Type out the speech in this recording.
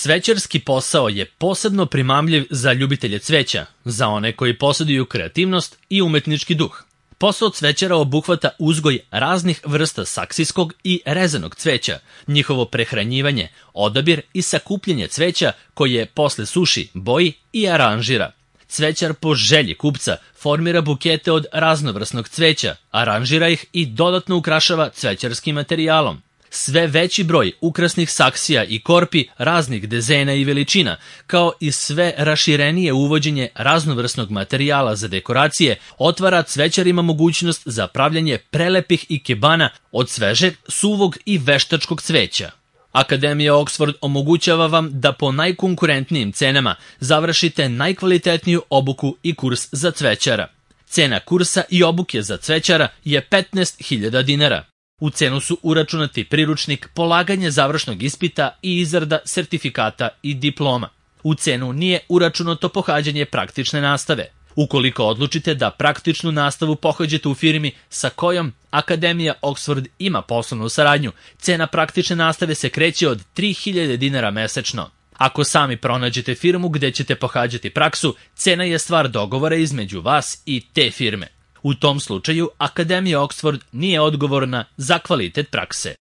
Cvećarski posao je posebno primamljiv za ljubitelje cveća, za one koji posjeduju kreativnost i umetnički duh. Posao cvećara obuhvata uzgoj raznih vrsta saksijskog i rezanog cveća, njihovo prehranjivanje, odabir i sakupljanje cveća koje posle suši, boji i aranžira. Cvećar po želji kupca formira bukete od raznovrsnog cveća, aranžira ih i dodatno ukrašava cvećarskim materijalom. Sve veći broj ukrasnih saksija i korpi raznih dezena i veličina, kao i sve raširenije uvođenje raznovrsnog materijala za dekoracije, otvara cvećarima mogućnost za pravljanje prelepih ikebana od svežeg, suvog i veštačkog cveća. Akademija Oxford omogućava vam da po najkonkurentnijim cenama završite najkvalitetniju obuku i kurs za cvećara. Cena kursa i obuke za cvećara je 15.000 dinara. U cenu su uračunati priručnik, polaganje završnog ispita i izrada sertifikata i diploma. U cenu nije uračunato pohađanje praktične nastave. Ukoliko odlučite da praktičnu nastavu pohađate u firmi sa kojom Akademija Oxford ima poslovnu saradnju, cena praktične nastave se kreće od 3.000 dinara mesečno. Ako sami pronađete firmu gde ćete pohađati praksu, cena je stvar dogovora između vas i te firme. U tom slučaju, Akademija Oxford nije odgovorna za kvalitet prakse.